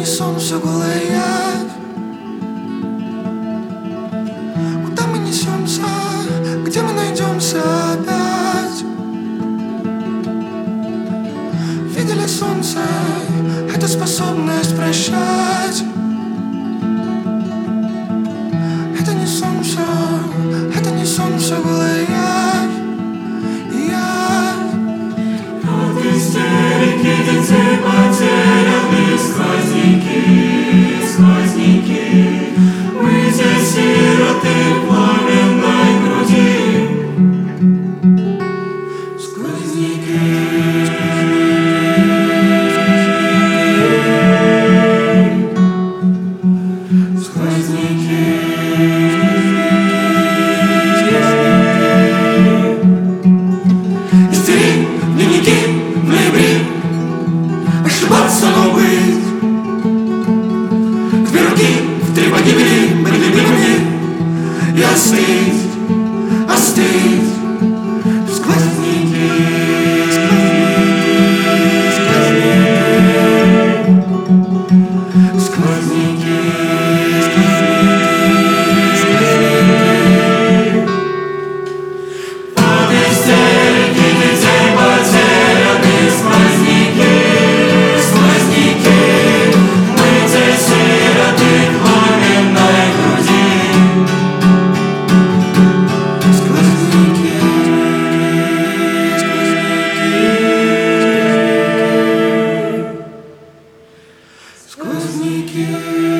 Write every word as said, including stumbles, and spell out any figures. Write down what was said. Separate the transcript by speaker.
Speaker 1: не сон, все голая явь. Куда мы несемся, где мы найдемся опять? Видели солнце, это способность прощать. Это не сон, все, это не сон, все голая явь. Явь.
Speaker 2: От истерики детей потерянных сквозняки, сквозняки. Мы здесь сироты в пламенной груди. Сквозняки.
Speaker 1: Ошибаться, но быть. Две руки в три погибели мы любимыми. И остыть, остыть. Сквозняки, сквозняки, сквозняки, сквозняки.
Speaker 2: От истерики детей потерянных сквозняки.
Speaker 1: Сквозняки.